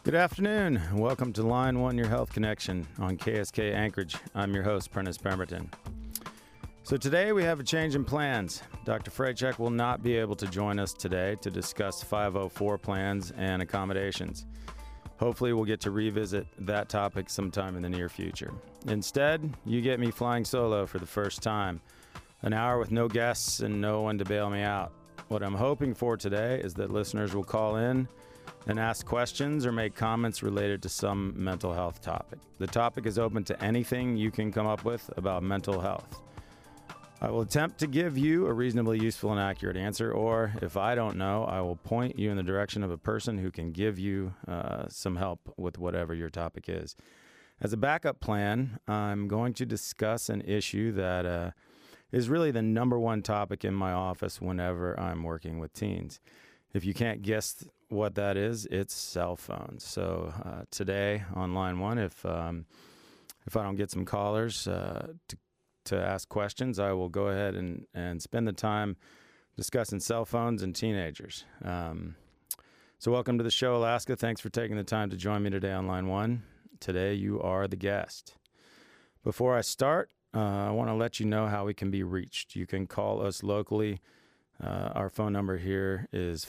Good afternoon. Welcome to Line 1, Your Health Connection on KSK Anchorage. I'm your host, Prentice Pemberton. So today we have a change in plans. Dr. Freychek will not be able to join us today to discuss 504 plans and accommodations. Hopefully we'll get to revisit that topic sometime in the near future. Instead, you get me flying solo for the first time. An hour with no guests and no one to bail me out. What I'm hoping for today is that listeners will call in and ask questions or make comments related to some mental health topic. The topic is open to anything you can come up with about mental health. I will attempt to give you a reasonably useful and accurate answer, or if I don't know, I will point you in the direction of a person who can give you some help with whatever your topic is. As a backup plan, I'm going to discuss an issue that is really the number one topic in my office whenever I'm working with teens. If you can't guess what that is, it's cell phones. So today on line one, if I don't get some callers to ask questions, I will go ahead and spend the time discussing cell phones and teenagers. So welcome to the show, Alaska. Thanks for taking the time to join me today on line one. Today you are the guest. Before I start, I want to let you know how we can be reached. You can call us locally. Our phone number here is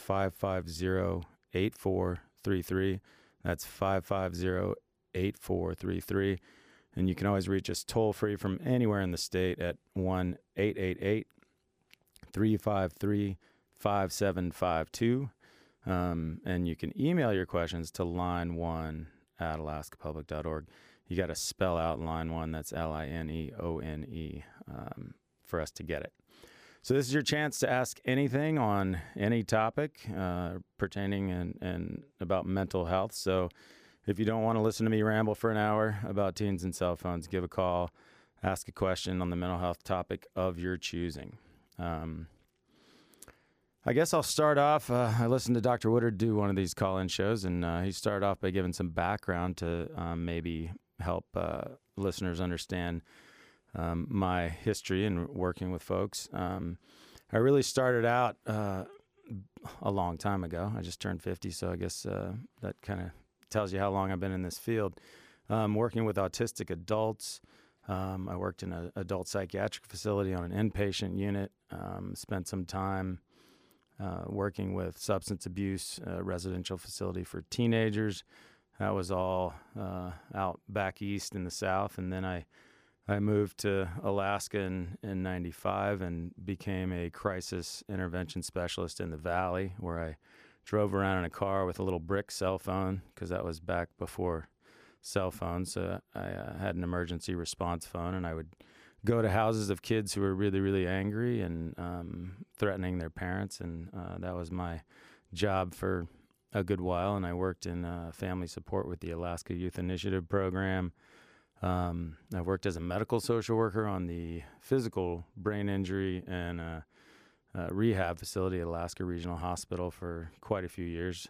550-8433. That's 550-8433. And you can always reach us toll-free from anywhere in the state at 1-888-353-5752. And you can email your questions to line1@alaskapublic.org. You got to spell out line one, that's LINEONE, for us to get it. So this is your chance to ask anything on any topic pertaining and about mental health. So if you don't want to listen to me ramble for an hour about teens and cell phones, give a call, ask a question on the mental health topic of your choosing. I guess I'll start off. I listened to Dr. Woodard do one of these call-in shows, and he started off by giving some background to maybe help listeners understand my history in working with folks. I really started out a long time ago. I just turned 50, so I guess that kind of tells you how long I've been in this field. Working with autistic adults. I worked in an adult psychiatric facility on an inpatient unit. Spent some time working with substance abuse, residential facility for teenagers. That was all out back east in the South, and then I moved to Alaska in 95 and became a crisis intervention specialist in the Valley, where I drove around in a car with a little brick cell phone, because that was back before cell phones. So I had an emergency response phone, and I would go to houses of kids who were really, really angry and threatening their parents, and that was my job for a good while. And I worked in family support with the Alaska Youth Initiative program. I worked as a medical social worker on the physical brain injury and rehab facility at Alaska Regional Hospital for quite a few years,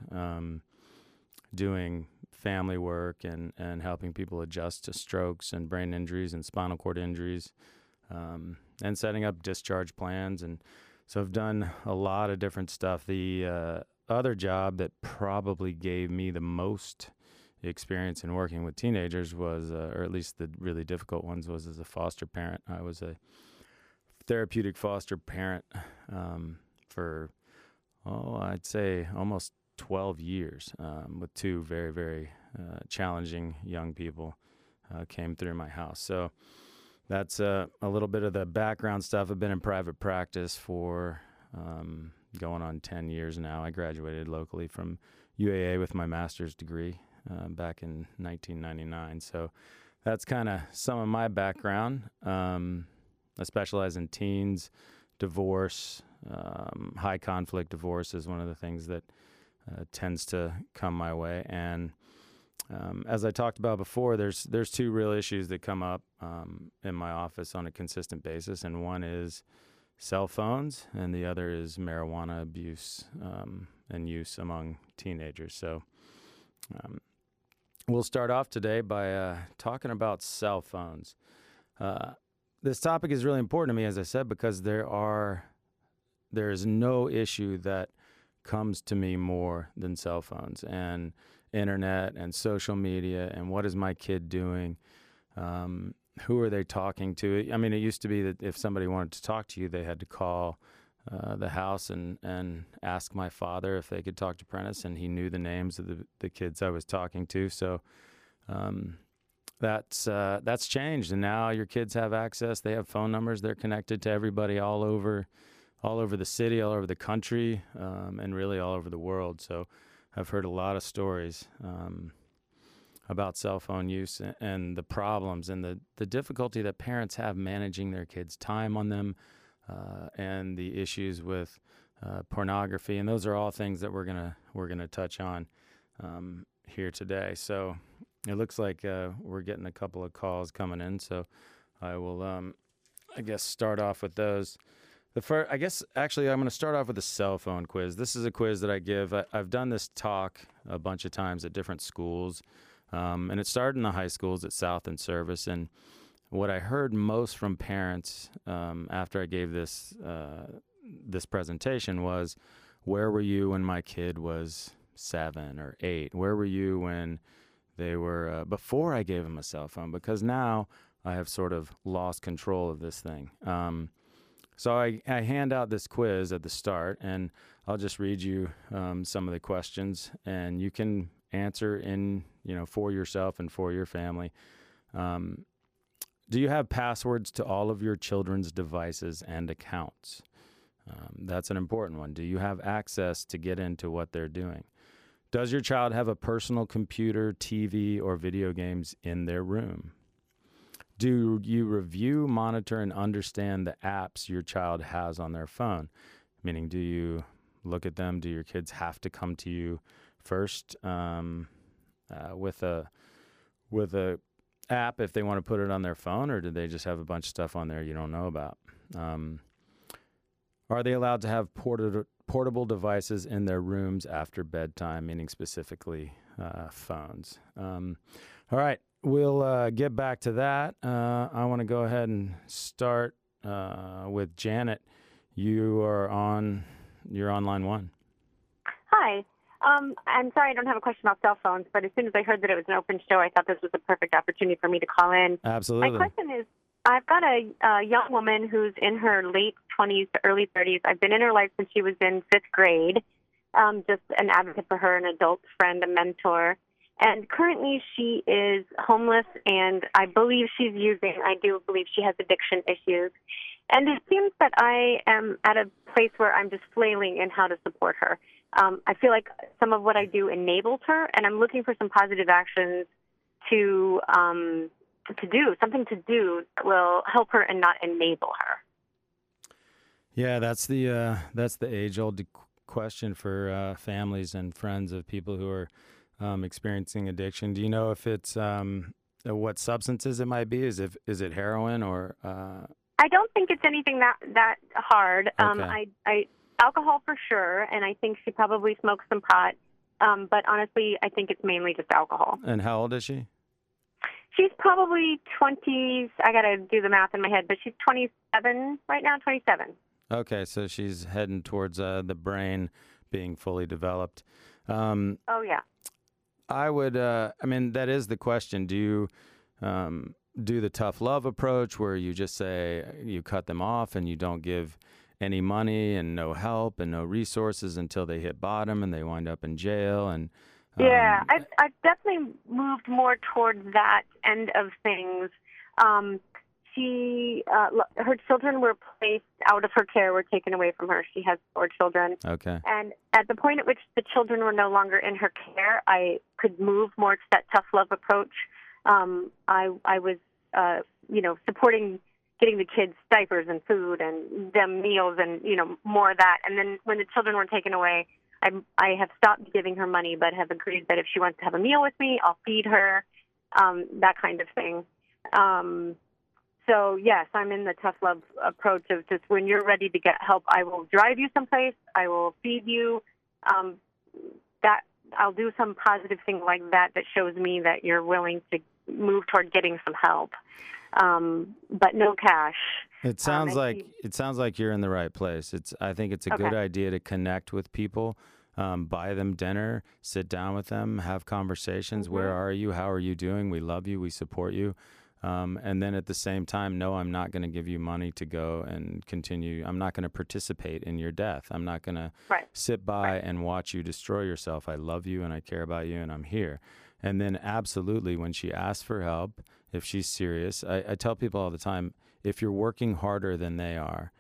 doing family work and helping people adjust to strokes and brain injuries and spinal cord injuries, and setting up discharge plans. And so I've done a lot of different stuff. The other job that probably gave me the most experience in working with teenagers was, or at least the really difficult ones, was as a foster parent. I was a therapeutic foster parent for, I'd say almost 12 years, with two very, very challenging young people came through my house. So that's a little bit of the background stuff. I've been in private practice for going on 10 years now. I graduated locally from UAA with my master's degree back in 1999. So that's kind of some of my background. I specialize in teens, divorce. High conflict divorce is one of the things that tends to come my way. And as I talked about before, there's two real issues that come up in my office on a consistent basis, and one is cell phones, and the other is marijuana abuse and use among teenagers. So we'll start off today by talking about cell phones. This topic is really important to me, as I said, because there is no issue that comes to me more than cell phones. And internet and social media and what is my kid doing? Who are they talking to? I mean, it used to be that if somebody wanted to talk to you, they had to call the house and ask my father if they could talk to Prentice, and he knew the names of the kids I was talking to. So that's changed, and now your kids have access. They have phone numbers. They're connected to everybody all over the city, all over the country, and really all over the world. So I've heard a lot of stories about cell phone use and the problems and the difficulty that parents have managing their kids' time on them, and the issues with pornography. And those are all things that we're gonna touch on here today. So it looks like we're getting a couple of calls coming in. So I will, I guess, start off with those. I'm going to start off with a cell phone quiz. This is a quiz that I give. I've done this talk a bunch of times at different schools. And it started in the high schools at South and Service. And what I heard most from parents after I gave this presentation was, where were you when my kid was 7 or 8? Where were you when they were before I gave them a cell phone? Because now I have sort of lost control of this thing. So I hand out this quiz at the start, and I'll just read you some of the questions, and you can answer for yourself and for your family. Do you have passwords to all of your children's devices and accounts? That's an important one. Do you have access to get into what they're doing? Does your child have a personal computer, TV, or video games in their room? Do you review, monitor, and understand the apps your child has on their phone? Meaning, do you look at them? Do your kids have to come to you first with a app if they want to put it on their phone, or do they just have a bunch of stuff on there you don't know about? Are they allowed to have portable devices in their rooms after bedtime, meaning specifically phones? All right, we'll get back to that. I want to go ahead and start with Janet. You're on line one. Hi. I'm sorry I don't have a question about cell phones, but as soon as I heard that it was an open show, I thought this was a perfect opportunity for me to call in. Absolutely. My question is, I've got a young woman who's in her late 20s to early 30s. I've been in her life since she was in 5th grade, just an advocate for her, an adult friend, a mentor. And currently she is homeless, and I do believe she has addiction issues. And it seems that I am at a place where I'm just flailing in how to support her. I feel like some of what I do enables her, and I'm looking for some positive actions to do, something to do that will help her and not enable her. Yeah, that's the age-old question for families and friends of people who are experiencing addiction. Do you know if it's what substances it might be? Is it heroin or? I don't think it's anything that hard. Okay. I alcohol for sure, and I think she probably smokes some pot. But honestly, I think it's mainly just alcohol. And how old is she? She's probably 20s. I got to do the math in my head, but she's 27 right now, 27. Okay, so she's heading towards the brain being fully developed. Oh, yeah. I would, that is the question. Do you do the tough love approach where you just say you cut them off and you don't give any money and no help and no resources until they hit bottom and they wind up in jail? And yeah, I've definitely moved more towards that end of things. Her children were placed out of her care, were taken away from her. She has 4 children. Okay. And at the point at which the children were no longer in her care, I could move more to that tough love approach. I was, supporting getting the kids diapers and food and them meals and, more of that. And then when the children were taken away, I have stopped giving her money, but have agreed that if she wants to have a meal with me, I'll feed her, that kind of thing. So, yes, I'm in the tough love approach of just when you're ready to get help, I will drive you someplace, I will feed you. That I'll do some positive thing like that shows me that you're willing to move toward getting some help, but no cash. It sounds like you're in the right place. I think it's a good idea to connect with people buy them dinner, sit down with them, have conversations. Mm-hmm. Where are you? How are you doing? We love you. We support you. And then at the same time, no, I'm not going to give you money to go and continue. I'm not going to participate in your death. I'm not going to sit by and watch you destroy yourself. I love you and I care about you and I'm here. And then absolutely, when she asks for help, if she's serious, I tell people all the time, if you're working harder than they are,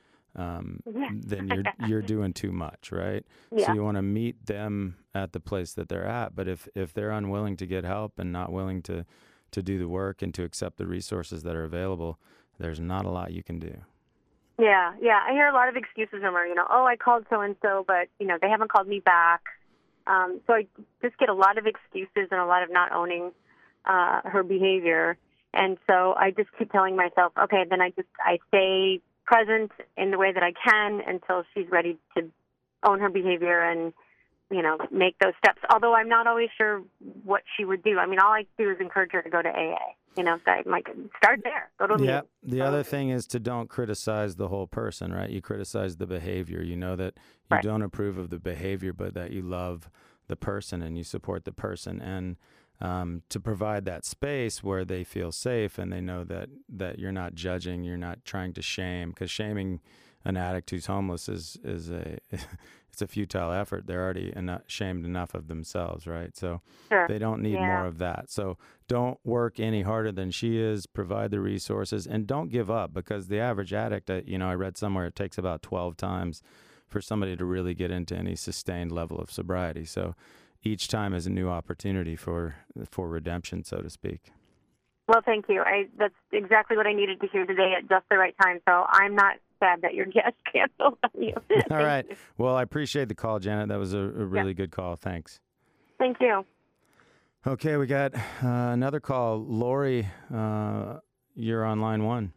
then you're doing too much, right? Yeah. So you want to meet them at the place that they're at. But if they're unwilling to get help and not willing to do the work and to accept the resources that are available, there's not a lot you can do. Yeah. I hear a lot of excuses from her, oh, I called so-and-so, but, they haven't called me back. So I just get a lot of excuses and a lot of not owning her behavior. And so I just keep telling myself, okay, then I stay present in the way that I can until she's ready to own her behavior and, make those steps. Although I'm not always sure what she would do. I mean, all I do is encourage her to go to AA. So I might start there. Go to a meeting. The other thing is to don't criticize the whole person, right? You criticize the behavior. You know that you don't approve of the behavior, but that you love the person and you support the person. And to provide that space where they feel safe and they know that you're not judging, you're not trying to shame, because shaming an addict who's homeless is it's a futile effort. They're already shamed enough of themselves, right? So they don't need more of that. So don't work any harder than she is. Provide the resources and don't give up, because the average addict, I read somewhere it takes about 12 times for somebody to really get into any sustained level of sobriety. So each time is a new opportunity for redemption, so to speak. Well, thank you. That's exactly what I needed to hear today at just the right time. So I'm not sad that your guest canceled on you. All right. Well, I appreciate the call, Janet. That was a really good call. Thanks. Thank you. Okay, we got another call. Lori, you're on line one.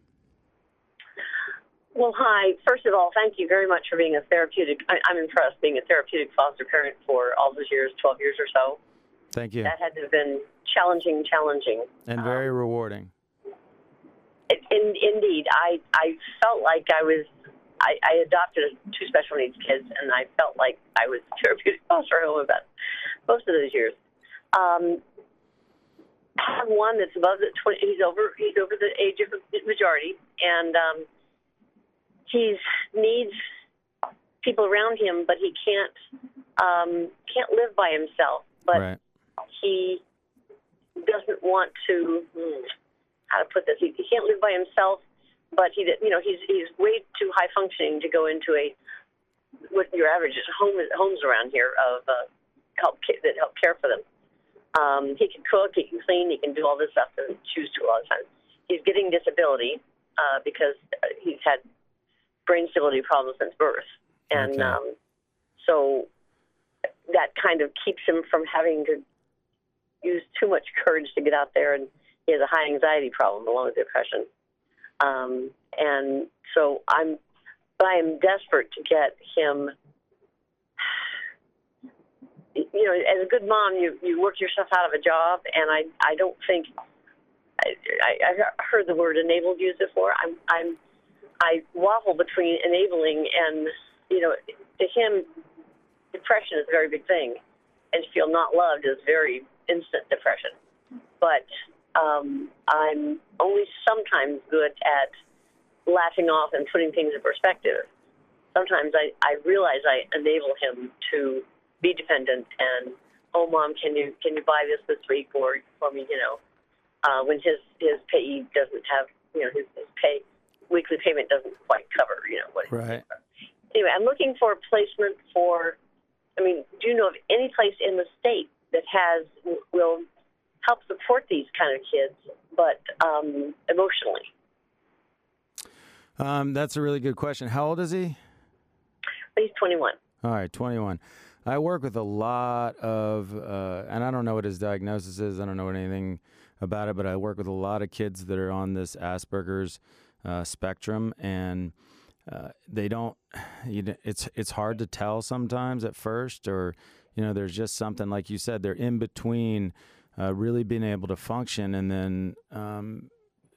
Well, hi. First of all, thank you very much for being a therapeutic. I'm impressed being a therapeutic foster parent for all those years, 12 years or so. Thank you. That had to have been challenging. And very rewarding. Indeed. I felt like I adopted two special needs kids, and I felt like I was a therapeutic foster home about most of those years. I have one that's above the 20. He's over the age of majority, and he needs people around him, but he can't live by himself. But he doesn't want to. How to put this? He can't live by himself, but he's way too high functioning to go into what your average homes around here of that help care for them. He can cook, he can clean, he can do all this stuff and choose to a lot of times. He's getting disability because he's had brain stability problems since birth, and so that kind of keeps him from having to use too much courage to get out there, and he has a high anxiety problem along with depression. And so I am desperate to get him, as a good mom, you work yourself out of a job, and I don't think, I heard the word enabled used before. I waffle between enabling and, to him, depression is a very big thing, and to feel not loved is very instant depression. But I'm only sometimes good at laughing off and putting things in perspective. Sometimes I realize I enable him to be dependent and, oh, Mom, can you buy this week or for me, when his payee doesn't have, his weekly payment doesn't quite cover, what. Right. Anyway, I'm looking for a placement do you know of any place in the state that will help support these kind of kids, but emotionally? That's a really good question. How old is he? He's 21. All right, 21. I work with a lot of, and I don't know what his diagnosis is. I don't know anything about it, but I work with a lot of kids that are on this Asperger's spectrum, and they don't. It's hard to tell sometimes at first, or there's just something like you said. They're in between really being able to function, and then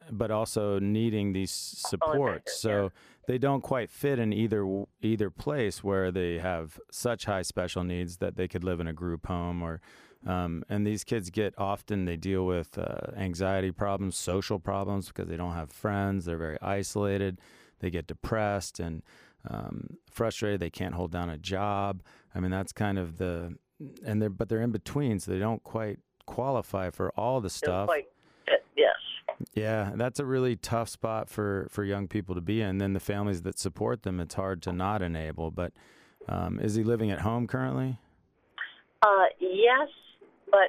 but also needing these supports. So they don't quite fit in either place where they have such high special needs that they could live in a group home or. And these kids they deal with anxiety problems, social problems because they don't have friends. They're very isolated. They get depressed and frustrated. They can't hold down a job. I mean, that's kind of but they're in between, so they don't quite qualify for all the stuff. Yes. Yeah, that's a really tough spot for young people to be in. And then the families that support them, it's hard to not enable. But is he living at home currently? Yes, but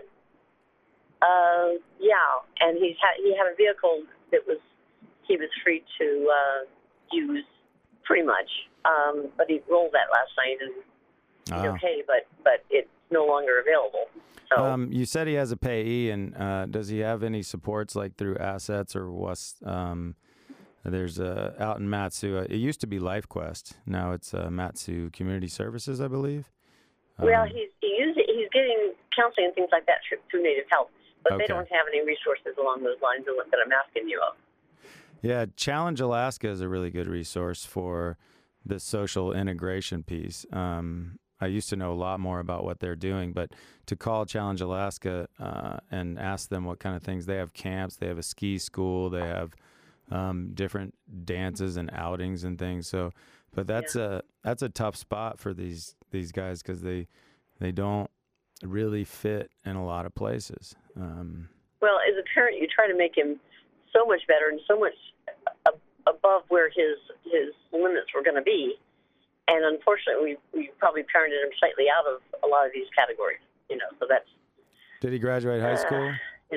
and he had a vehicle that he was free to use pretty much, but he rolled that last night and he's okay, but it's no longer available. So you said he has a payee, and does he have any supports like through assets or was? There's out in Matsu. It used to be LifeQuest. Now it's Matsu Community Services, I believe. Well, he's getting counseling and things like that through Native Health, but Okay. they don't have any resources along those lines that I'm asking you of. Yeah, Challenge Alaska is a really good resource for the social integration piece. I used to know a lot more about what they're doing, but to call Challenge Alaska and ask them what kind of things they have, camps, they have a ski school, they have different dances and outings and things. So, but that's a tough spot for these guys because they don't really fit in a lot of places. Well, as a parent, you try to make him so much better and so much above where his limits were going to be. And unfortunately, we probably parented him slightly out of a lot of these categories, so that's... Did he graduate high school?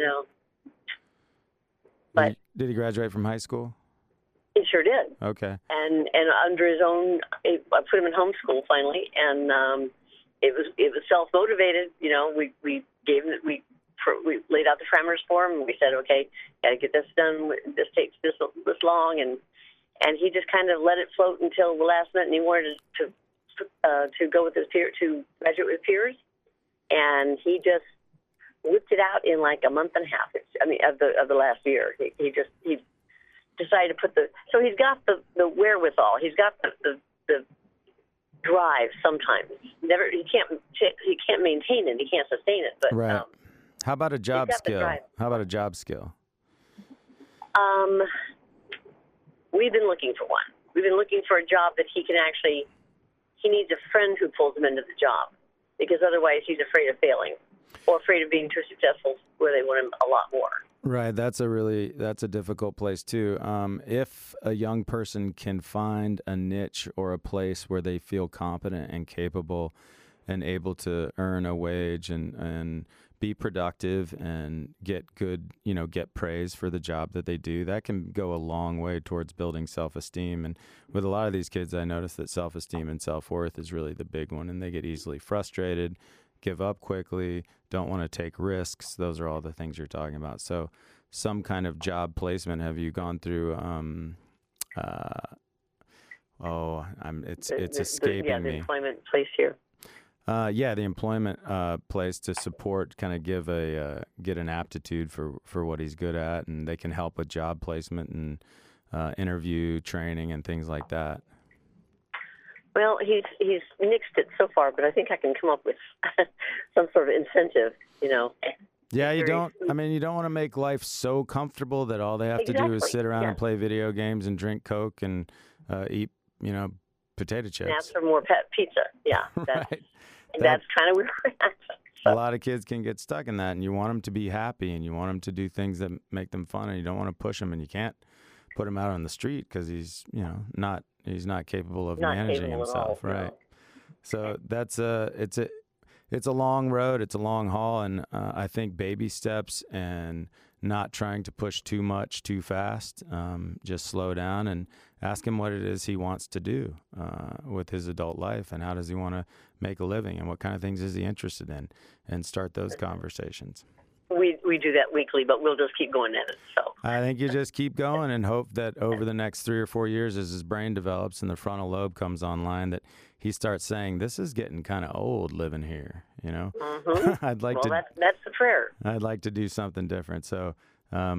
But Did he graduate from high school? He sure did. Okay. And under his own, I put him in homeschool finally, and it was self-motivated. We laid out the parameters for him, and we said, okay, got to get this done. This takes this long, and he just kind of let it float until the last minute, and he wanted to go with his to graduate with peers, and he just whipped it out in like a month and a half. Of the last year, he decided to so he's got the wherewithal. He's got the drive. Sometimes he can't maintain it. He can't sustain it. But right. How about a job skill? We've been looking for one. We've been looking for a job that he needs a friend who pulls him into the job, because otherwise he's afraid of failing or afraid of being too successful where they want him a lot more. Right. That's a difficult place too. If a young person can find a niche or a place where they feel competent and capable and able to earn a wage and be productive and get good, get praise for the job that they do, that can go a long way towards building self-esteem. And with a lot of these kids, I notice that self-esteem and self-worth is really the big one, and they get easily frustrated, give up quickly, don't want to take risks. Those are all the things you're talking about. So some kind of job placement. Have you gone through, it's escaping me. The employment place here. The employment place to support, kind of get an aptitude for what he's good at, and they can help with job placement and interview training and things like that. Well, he's nixed it so far, but I think I can come up with some sort of incentive, Yeah, you don't want to make life so comfortable that all they have to do is sit around and play video games and drink Coke and eat, potato chips. And have some more pizza. Yeah. Right. That's kind of where we're at. A lot of kids can get stuck in that, and you want them to be happy, and you want them to do things that make them fun, and you don't want to push them, and you can't put him out on the street because he's not capable of managing himself. Right. No. So that's it's a long road. It's a long haul. And I think baby steps and not trying to push too much too fast, just slow down and ask him what it is he wants to do with his adult life, and how does he want to make a living, and what kind of things is he interested in, and start those conversations. We do that weekly, but we'll just keep going at it. So I think you just keep going and hope that over the next 3 or 4 years, as his brain develops and the frontal lobe comes online, that he starts saying, "This is getting kind of old living here." Mm-hmm. I'd like that's the prayer. I'd like to do something different. So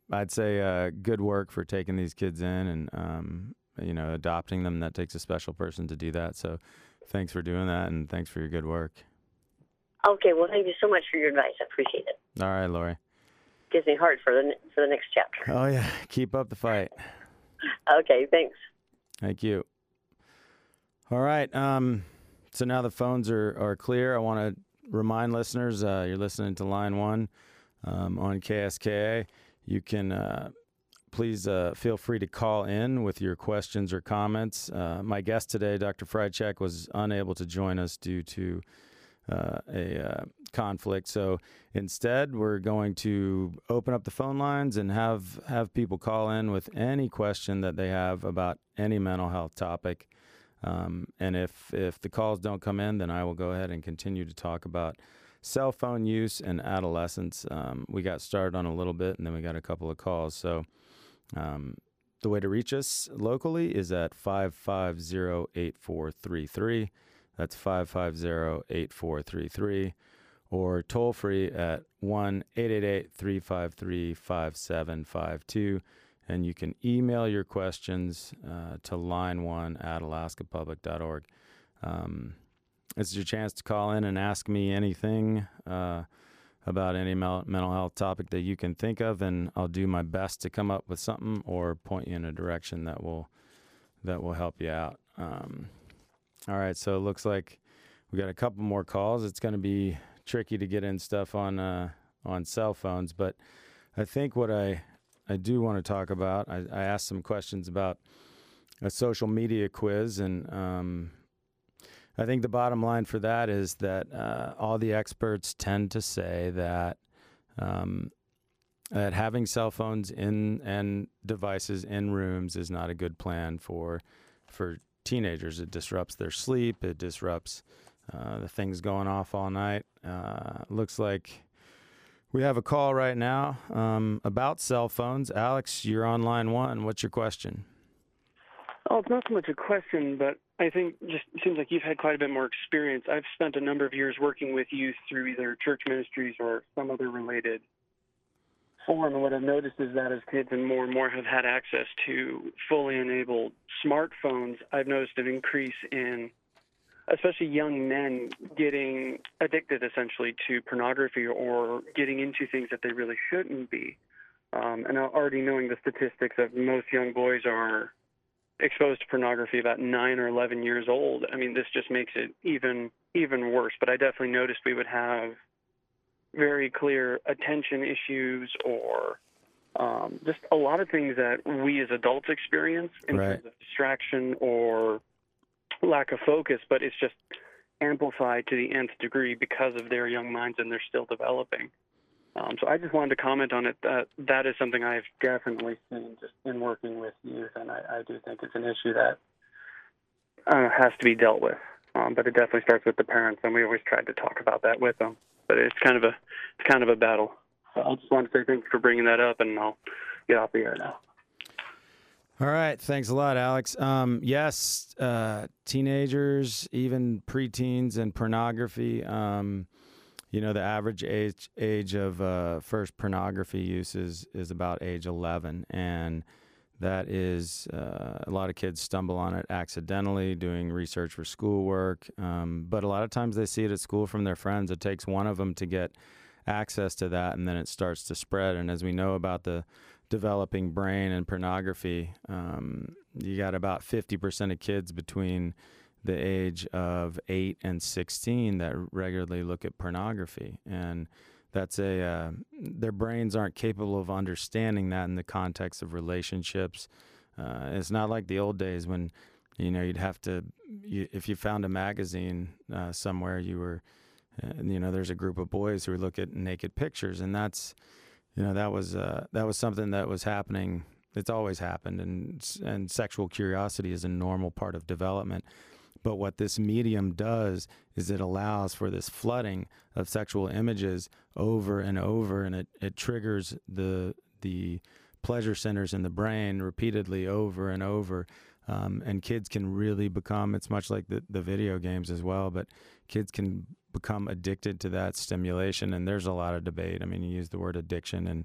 I'd say good work for taking these kids in and adopting them. That takes a special person to do that. So thanks for doing that, and thanks for your good work. Okay, well, thank you so much for your advice. I appreciate it. All right, Lori. Gives me heart for the next chapter. Oh yeah, keep up the fight. Okay, thanks. Thank you. All right. So now the phones are clear. I want to remind listeners, you're listening to Line 1 on KSKA. You can please feel free to call in with your questions or comments. My guest today, Dr. Freitschek, was unable to join us due to a conflict. So instead, we're going to open up the phone lines and have people call in with any question that they have about any mental health topic. And if the calls don't come in, then I will go ahead and continue to talk about cell phone use and adolescence. We got started on a little bit, and then we got a couple of calls. So the way to reach us locally is at 550-8433. That's 550-8433. Or toll free at 1-888-353-5752. And you can email your questions to line1@alaskapublic.org. This is your chance to call in and ask me anything about any mental health topic that you can think of, and I'll do my best to come up with something or point you in a direction that will help you out. All right, so it looks like we got a couple more calls. It's going to be tricky to get in stuff on cell phones, but I think what I do want to talk about, I asked some questions about a social media quiz, and I think the bottom line for that is that all the experts tend to say that that having cell phones and devices in rooms is not a good plan for teenagers. It disrupts their sleep. It disrupts the things going off all night. Looks like we have a call right now about cell phones. Alex, you're on line 1. What's your question? Oh, it's not so much a question, but I think just it seems like you've had quite a bit more experience. I've spent a number of years working with youth through either church ministries or some other related form, and what I've noticed is that as kids and more have had access to fully enabled smartphones, I've noticed an increase in especially young men getting addicted essentially to pornography or getting into things that they really shouldn't be. And already knowing the statistics of most young boys are exposed to pornography about 9 or 11 years old. I mean, this just makes it even worse. But I definitely noticed we would have very clear attention issues or just a lot of things that we as adults experience in terms of distraction or lack of focus, but it's just amplified to the nth degree because of their young minds and they're still developing. So I just wanted to comment on it. That is something I've definitely seen just in working with youth, and I do think it's an issue that has to be dealt with. But it definitely starts with the parents, and we always tried to talk about that with them. But it's kind of a battle. So I just want to say thank you for bringing that up, and I'll get off the air now. All right. Thanks a lot, Alex. Yes, teenagers, even preteens and pornography, the average age of first pornography use is about age 11. And that is a lot of kids stumble on it accidentally doing research for schoolwork. But a lot of times they see it at school from their friends. It takes one of them to get access to that, and then it starts to spread. And as we know about the developing brain and pornography, you got about 50% of kids between the age of 8 and 16 that regularly look at pornography. And that's their brains aren't capable of understanding that in the context of relationships. It's not like the old days when, you'd have to, if you found a magazine somewhere, you were, there's a group of boys who look at naked pictures, and that's, that was something that was happening. It's always happened, and sexual curiosity is a normal part of development. But what this medium does is it allows for this flooding of sexual images over and over, and it triggers the pleasure centers in the brain repeatedly over and over. And kids can really become, it's much like the video games as well, but kids can become addicted to that stimulation. And there's a lot of debate. I mean, you use the word addiction, and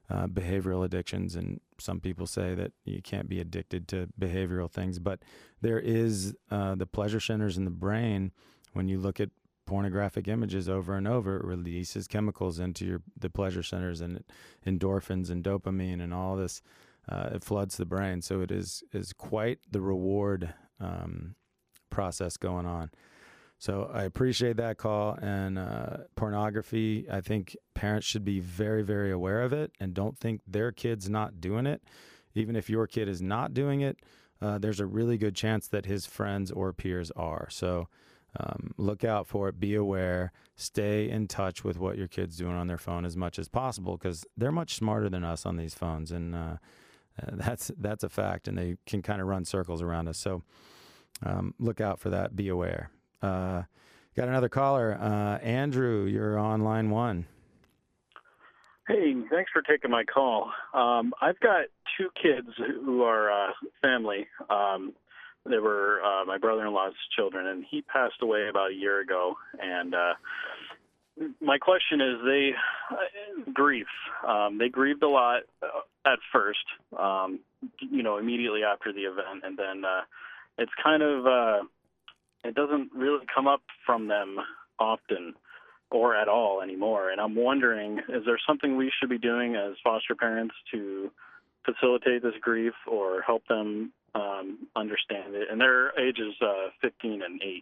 behavioral addictions, and some people say that you can't be addicted to behavioral things, but there is the pleasure centers in the brain. When you look at pornographic images over and over, it releases chemicals into the pleasure centers, and endorphins and dopamine and all this. It floods the brain, so it is quite the reward process going on. So I appreciate that call. And pornography, I think parents should be very, very aware of it and don't think their kid's not doing it. Even if your kid is not doing it, there's a really good chance that his friends or peers are. So look out for it, be aware, stay in touch with what your kid's doing on their phone as much as possible, because they're much smarter than us on these phones. And that's a fact, and they can kind of run circles around us. So look out for that, be aware. Got another caller. Andrew, you're on line one. Hey, thanks for taking my call. I've got two kids who are family. They were my brother-in-law's children, and he passed away about a year ago. And my question is, grief. They grieved a lot at first, immediately after the event, and then it's kind of it doesn't really come up from them often or at all anymore. And I'm wondering, is there something we should be doing as foster parents to facilitate this grief or help them understand it? And their ages 15 and 8.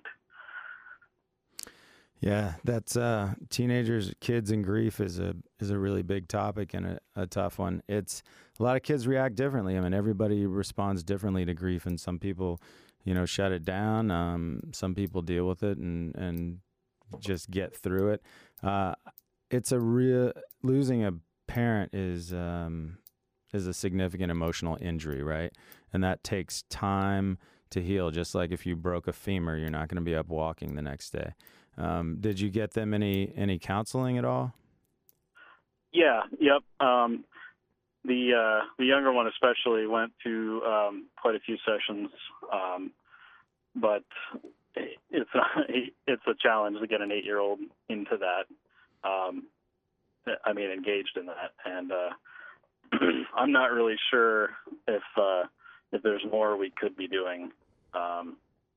Yeah, that's teenagers, kids, and grief is a really big topic and a tough one. It's a lot of kids react differently. I mean, everybody responds differently to grief, and some people, shut it down. Some people deal with it and just get through it. It's losing a parent is a significant emotional injury, right? And that takes time to heal. Just like if you broke a femur, you're not going to be up walking the next day. Did you get them any counseling at all? Yeah. Yep. The younger one especially went to quite a few sessions, but it's a challenge to get an 8-year-old into that. Engaged in that, and I'm not really sure if there's more we could be doing, or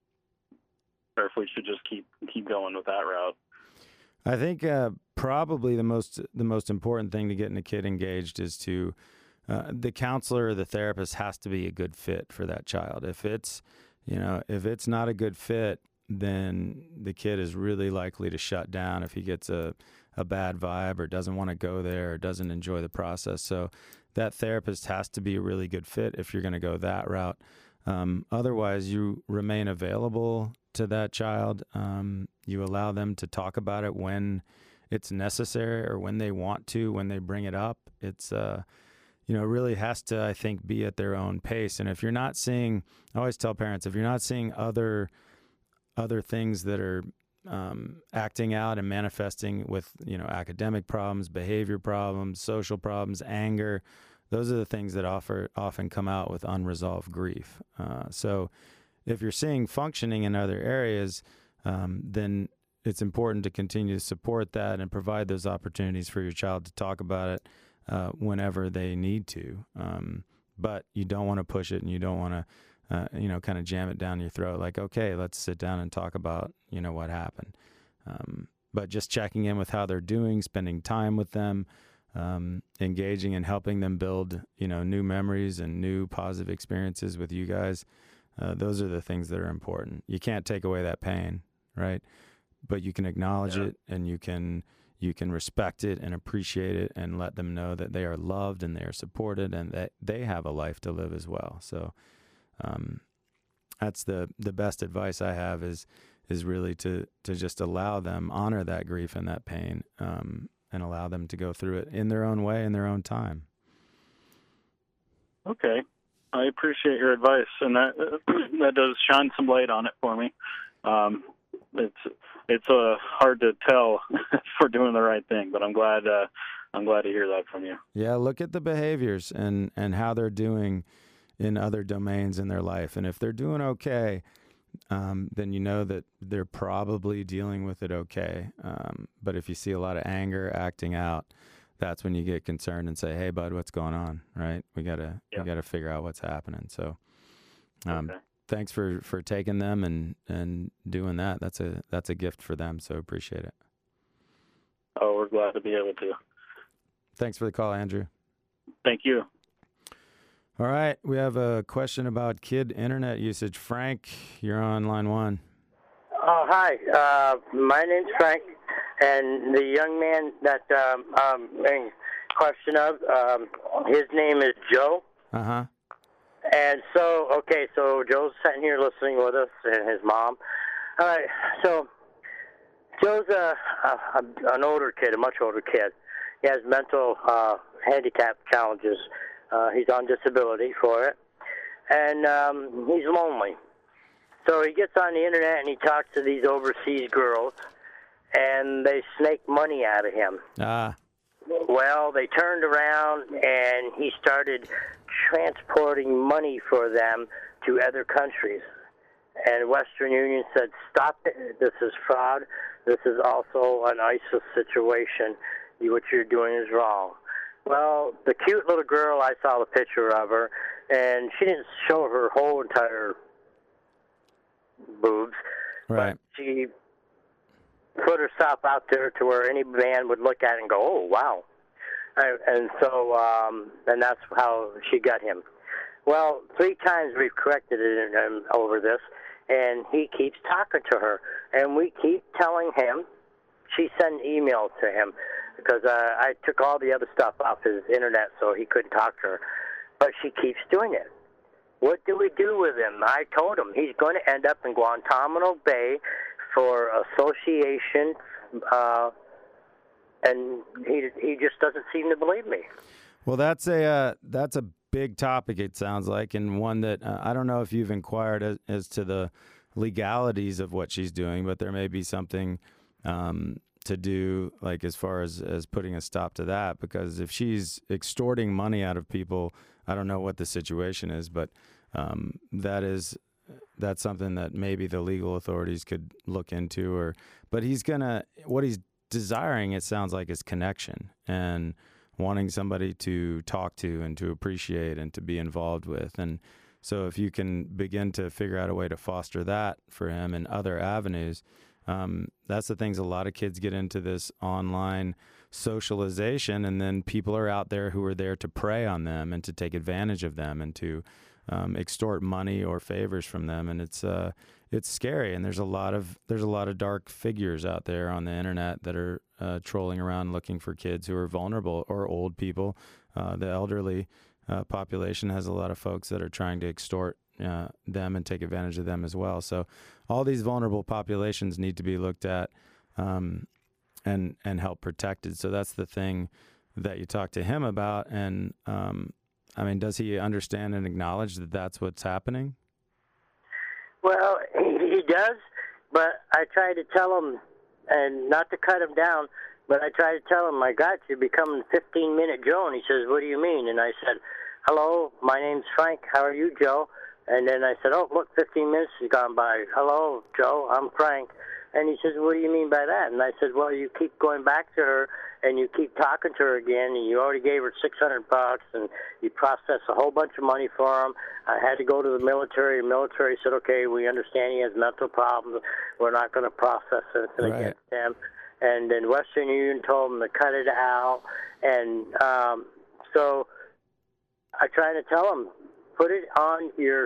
if we should just keep going with that route. I think probably the most important thing to getting a kid engaged is to the counselor or the therapist has to be a good fit for that child. If it's not a good fit, then the kid is really likely to shut down if he gets a bad vibe or doesn't want to go there or doesn't enjoy the process. So that therapist has to be a really good fit if you're going to go that route. Otherwise, you remain available to that child. You allow them to talk about it when it's necessary or when they want to, when they bring it up. It's, it really has to, I think, be at their own pace. And if you're not seeing, I always tell parents, if you're not seeing other things that are acting out and manifesting with, academic problems, behavior problems, social problems, anger, those are the things that often come out with unresolved grief. So if you're seeing functioning in other areas, then it's important to continue to support that and provide those opportunities for your child to talk about it whenever they need to. But you don't want to push it, and you don't want to kind of jam it down your throat like, okay, let's sit down and talk about, what happened. But just checking in with how they're doing, spending time with them, engaging and helping them build, new memories and new positive experiences with you guys. Those are the things that are important. You can't take away that pain, right? But you can acknowledge it, and you can respect it and appreciate it and let them know that they are loved and they are supported and that they have a life to live as well. So that's the best advice I have is really to just allow them, honor that grief and that pain, and allow them to go through it in their own way, in their own time. Okay. I appreciate your advice, and that does shine some light on it for me. It's hard to tell if we're doing the right thing, but I'm glad to hear that from you. Yeah, look at the behaviors and how they're doing in other domains in their life, and if they're doing okay, then you know that they're probably dealing with it okay. But if you see a lot of anger acting out, that's when you get concerned and say, "Hey, bud, what's going on?" Right? We gotta figure out what's happening. So, Okay. thanks for taking them and doing that. That's a gift for them. So appreciate it. Oh, we're glad to be able to. Thanks for the call, Andrew. Thank you. All right, we have a question about kid internet usage. Frank, you're on line 1. Oh, hi. My name's Frank, and the young man that I'm in question of, his name is Joe. Uh-huh. And so Joe's sitting here listening with us and his mom. All right, so Joe's an older kid, a much older kid. He has mental handicap challenges. He's on disability for it, and he's lonely. So he gets on the internet and he talks to these overseas girls, and they snake money out of him. Well, they turned around and he started transporting money for them to other countries. And Western Union said, "Stop it. This is fraud. This is also an ISIS situation. What you're doing is wrong." Well, the cute little girl, I saw the picture of her, and she didn't show her whole entire boobs. Right. But she put herself out there to where any man would look at it and go, "Oh, wow." And so, and that's how she got him. Well, 3 times we've corrected him over this, and he keeps talking to her. And we keep telling him, she sent emails to him, because I took all the other stuff off his internet so he couldn't talk to her. But she keeps doing it. What do we do with him? I told him he's going to end up in Guantanamo Bay for association, and he just doesn't seem to believe me. Well, that's a big topic, it sounds like, and one that I don't know if you've inquired as to the legalities of what she's doing, but there may be something to do, like as far as putting a stop to that, because if she's extorting money out of people, I don't know what the situation is, but that's something that maybe the legal authorities could look into. But what he's desiring, it sounds like, is connection and wanting somebody to talk to and to appreciate and to be involved with. And so if you can begin to figure out a way to foster that for him in other avenues, that's the things a lot of kids get into, this online socialization, and then people are out there who are there to prey on them and to take advantage of them and to extort money or favors from them. And it's scary. And there's a lot of dark figures out there on the internet that are trolling around looking for kids who are vulnerable, or old people. The elderly population has a lot of folks that are trying to extort them and take advantage of them as well. So all these vulnerable populations need to be looked at and help protected. So that's the thing that you talk to him about. And I mean, does he understand and acknowledge that that's what's happening? Well, he does, but I try to tell him, and not to cut him down, but I try to tell him, "My God, you're becoming 15-minute Joe." And he says, "What do you mean?" And I said, "Hello, my name's Frank. How are you, Joe?" And then I said, "Oh, look, 15 minutes has gone by. Hello, Joe, I'm Frank." And he says, "What do you mean by that?" And I said, "Well, you keep going back to her, and you keep talking to her again, and you already gave her $600, and you processed a whole bunch of money for him. I had to go to the military. The military said, okay, we understand he has mental problems. We're not going to process anything against him." And then Western Union told him to cut it out. And so I try to tell him, put it on your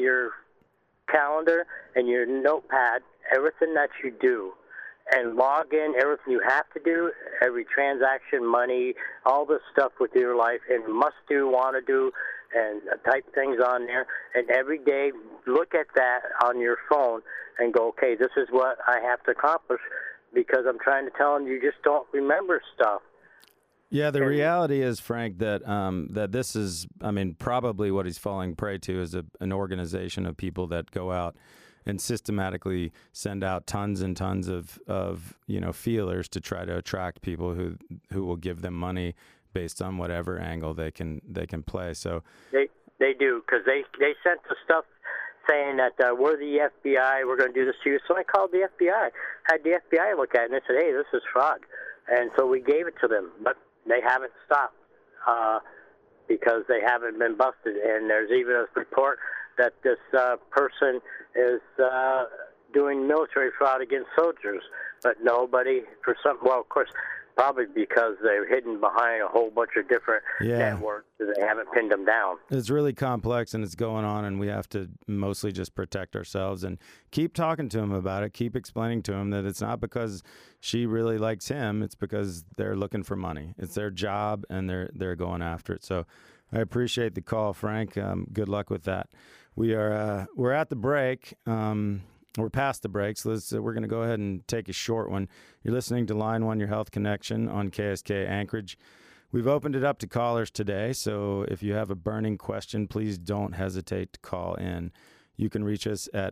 calendar and your notepad, everything that you do, and log in everything you have to do, every transaction, money, all this stuff with your life, and must do, want to do, and type things on there. And every day, look at that on your phone and go, okay, this is what I have to accomplish, because I'm trying to tell him you just don't remember stuff. Yeah, the reality is, Frank, that that this is, I mean, probably what he's falling prey to is an organization of people that go out and systematically send out tons and tons of feelers to try to attract people who will give them money based on whatever angle they can play. So they do, because they sent the stuff saying that we're the FBI, we're going to do this to you. So I called the FBI, had the FBI look at it, and they said, hey, this is fraud. And so we gave it to them. But they haven't stopped because they haven't been busted. And there's even a report that this person is doing military fraud against soldiers, but nobody, well, of course, probably because they're hidden behind a whole bunch of different networks, so they haven't pinned them down. It's really complex, and it's going on, and we have to mostly just protect ourselves and keep talking to him about it, keep explaining to him that it's not because she really likes him, it's because they're looking for money. It's their job, and they're going after it. So I appreciate the call, Frank. Good luck with that. We're at the break. We're past the break, so we're going to go ahead and take a short one. You're listening to Line 1, Your Health Connection on KSK Anchorage. We've opened it up to callers today, so if you have a burning question, please don't hesitate to call in. You can reach us at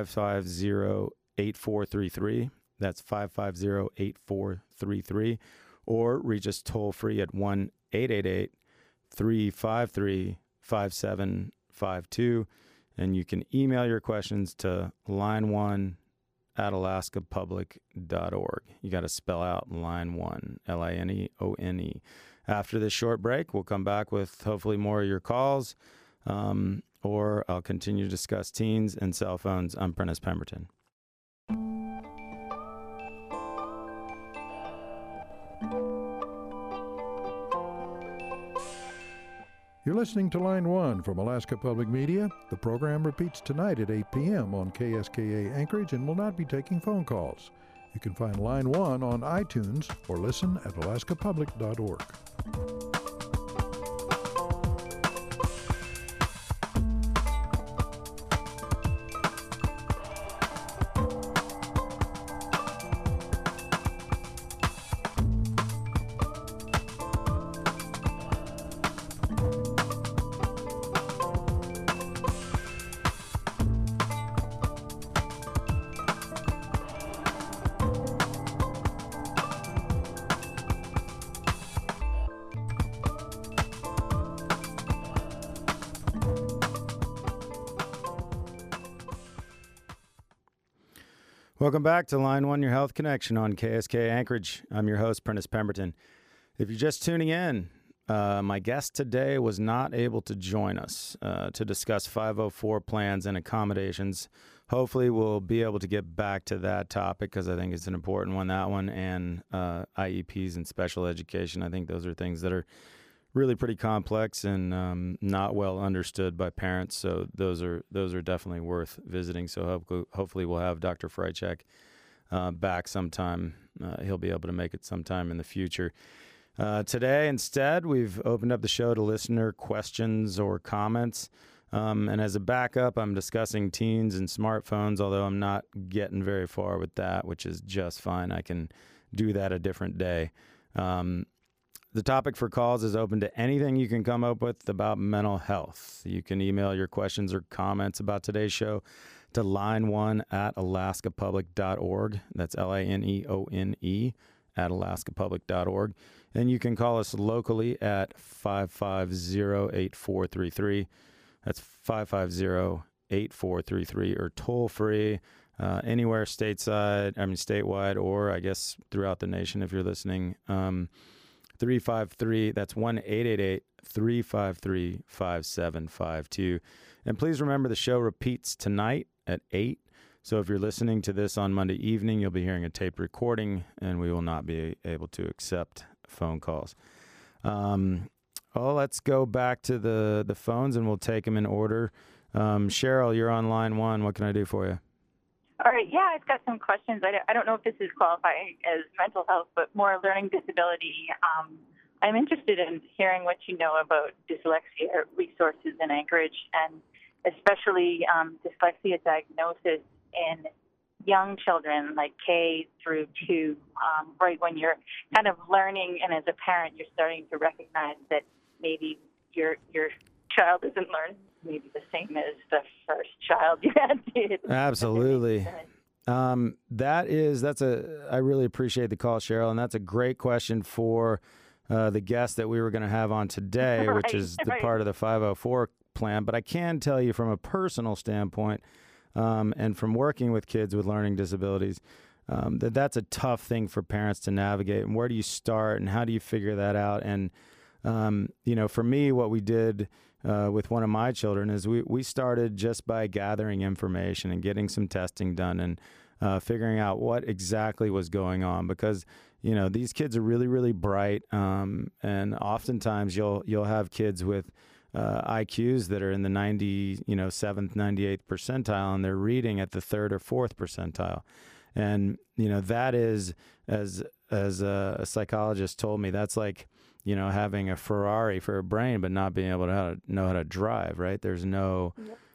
550-8433. That's 550-8433. Or reach us toll-free at 1-888-353-5752. And you can email your questions to line1@alaskapublic.org. You got to spell out line 1, Lineone. After this short break, we'll come back with hopefully more of your calls, or I'll continue to discuss teens and cell phones. I'm Prentice Pemberton. You're listening to Line 1 from Alaska Public Media. The program repeats tonight at 8 p.m. on KSKA Anchorage and will not be taking phone calls. You can find Line 1 on iTunes or listen at alaskapublic.org. Welcome back to Line 1, Your Health Connection on KSK Anchorage. I'm your host, Prentice Pemberton. If you're just tuning in, my guest today was not able to join us to discuss 504 plans and accommodations. Hopefully, we'll be able to get back to that topic because I think it's an important one, that one, and IEPs and special education. I think those are things that are really pretty complex and not well understood by parents. So those are definitely worth visiting. So hopefully we'll have Dr. Freitchak back sometime. He'll be able to make it sometime in the future. Today, instead, we've opened up the show to listener questions or comments. And as a backup, I'm discussing teens and smartphones, although I'm not getting very far with that, which is just fine. I can do that a different day. The topic for calls is open to anything you can come up with about mental health. You can email your questions or comments about today's show to line1@alaskapublic.org. That's Lineone @alaskapublic.org. And you can call us locally at 550-8433. That's 550-8433, or toll free anywhere statewide, or I guess throughout the nation if you're listening. 353, that's 1-888-353-5752. And please remember the show repeats tonight at 8. So if you're listening to this on Monday evening, you'll be hearing a tape recording, and we will not be able to accept phone calls. Let's go back to the phones, and we'll take them in order. Cheryl, you're on line 1. What can I do for you? All right. Yeah, I've got some questions. I don't know if this is qualifying as mental health, but more learning disability. I'm interested in hearing what you know about dyslexia resources in Anchorage, and especially dyslexia diagnosis in young children, like K through 2, right when you're kind of learning, and as a parent, you're starting to recognize that maybe your child isn't learning maybe the same as the first child you had did. Absolutely. I really appreciate the call, Cheryl, and that's a great question for the guest that we were going to have on today, Right, which is the part of the 504 plan. But I can tell you from a personal standpoint, and from working with kids with learning disabilities, that's a tough thing for parents to navigate. And where do you start, and how do you figure that out? And for me, what we did with one of my children is we started just by gathering information and getting some testing done and figuring out what exactly was going on, because these kids are really, really bright, and oftentimes you'll have kids with IQs that are in the 97th, 98th percentile, and they're reading at the 3rd or 4th percentile. And that is, as a psychologist told me, that's like having a Ferrari for a brain but not being able to know how to drive, right? There's no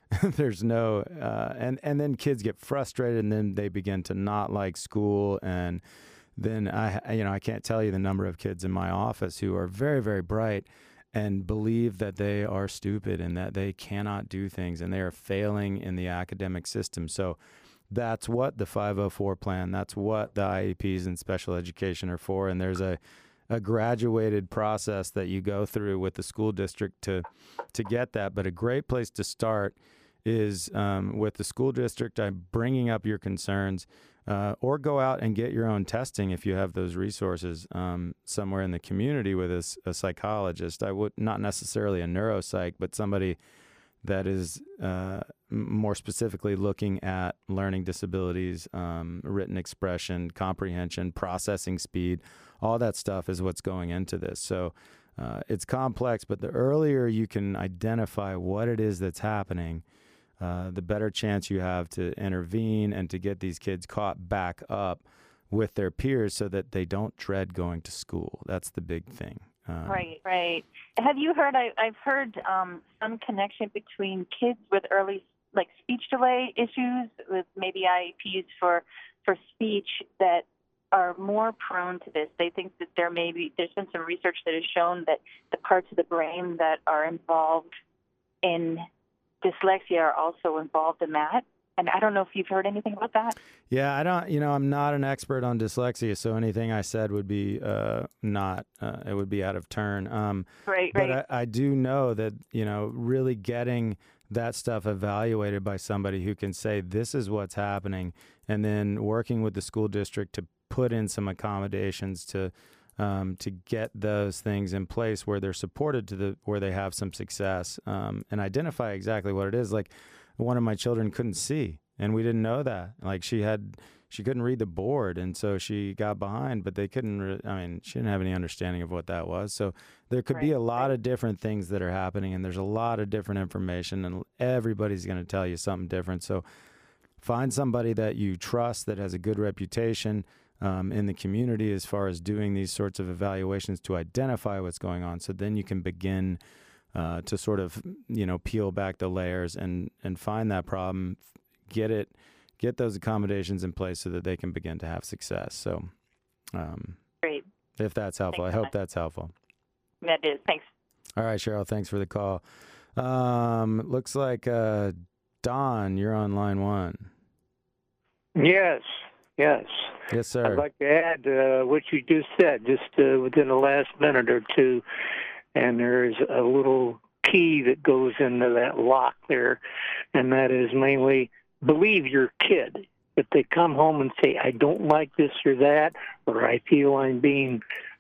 and then kids get frustrated, and then they begin to not like school. And then I can't tell you the number of kids in my office who are very, very bright and believe that they are stupid and that they cannot do things and they are failing in the academic system. So that's what the 504 plan, that's what the IEPs and special education are for. And there's a graduated process that you go through with the school district to get that. But a great place to start is with the school district bringing up your concerns, or go out and get your own testing if you have those resources somewhere in the community with a psychologist. I would not necessarily a neuropsych, but somebody that is more specifically looking at learning disabilities, written expression, comprehension, processing speed. All that stuff is what's going into this. So it's complex, but the earlier you can identify what it is that's happening, the better chance you have to intervene and to get these kids caught back up with their peers so that they don't dread going to school. That's the big thing. Right. Have you heard, I've heard some connection between kids with early, speech delay issues with maybe IEPs for speech that are more prone to this. They think that there's been some research that has shown that the parts of the brain that are involved in dyslexia are also involved in that. And I don't know if you've heard anything about that. Yeah, I don't, I'm not an expert on dyslexia, so anything I said would be it would be out of turn. Right. But I do know that, really getting that stuff evaluated by somebody who can say, this is what's happening, and then working with the school district to put in some accommodations to get those things in place where they're supported where they have some success, and identify exactly what it is. Like, one of my children couldn't see, and we didn't know that. Like, she couldn't read the board, and so she got behind, but they couldn't, she didn't have any understanding of what that was. So there could be a lot of different things that are happening, and there's a lot of different information, and everybody's going to tell you something different. So find somebody that you trust that has a good reputation in the community as far as doing these sorts of evaluations to identify what's going on. So then you can begin to sort of, peel back the layers and find that problem, get those accommodations in place so that they can begin to have success. So, great. If that's helpful, Thanks I so hope much. that's helpful. That is. Thanks. All right, Cheryl, thanks for the call. Looks like Don, you're on line one. Yes. Yes, sir. I'd like to add what you just said, within the last minute or two. And there's a little key that goes into that lock there, and that is mainly believe your kid. If they come home and say, I don't like this or that, or I feel I'm being